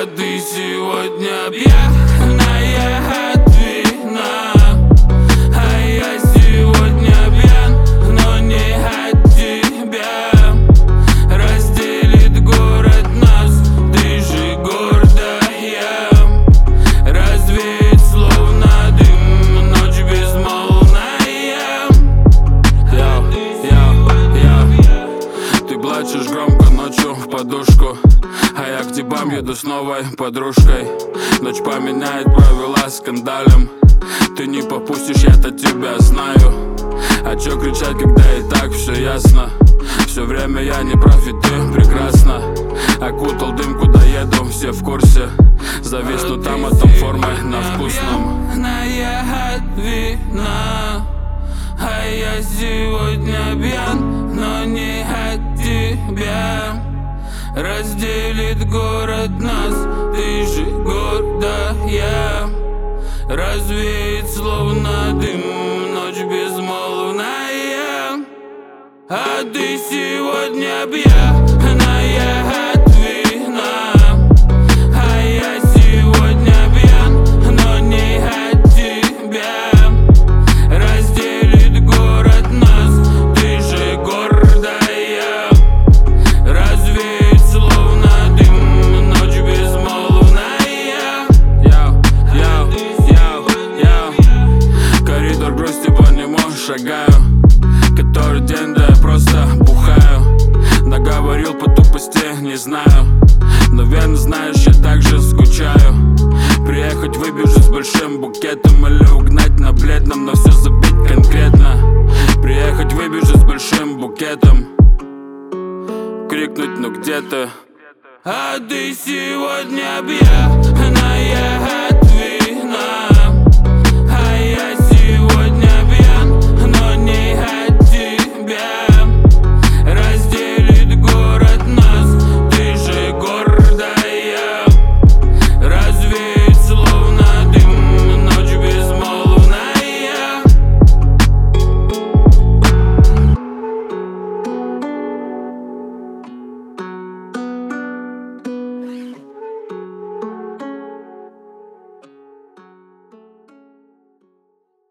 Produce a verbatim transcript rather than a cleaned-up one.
А ты сегодня пьяная от вина, а я сегодня пьян, но не от тебя. Разделит город нас, ты же гордая. Развеет словно дым ночь безмолвная. Яу, яу, яу. Ты плачешь громко ночью в подушку, а я к дебам еду с новой подружкой. Ночь поменяет правила скандалем. Ты не попустишь, я-то тебя знаю. А чё кричать, когда и так все ясно? Все время я не прав, и ты прекрасна. Окутал дым, куда еду, все в курсе. Зависну там, а там формой на вкусном. Пьяная от вина, а я сегодня пьян, но не от тебя. Разделит город нас, ты же гордая. Развеет словно дым ночь безмолвная. А ты сегодня пьяная от вина, а я сегодня пьян, но не от тебя. Разделит город нас, ты же гордая. Развеет словно дым ночь безмолвная. Яу, яу, яу, яу. Коридор грусти, по нему шагаю. Который день, да я просто бухаю. Наговорил по тупости, не знаю. Но верно знаешь, я также скучаю. Приехать выбежать с большим букетом, или угнать на бледном, но все забить конкретно. Приехать выбежать с большим букетом, крикнуть, ну где ты? А ты сегодня пьяная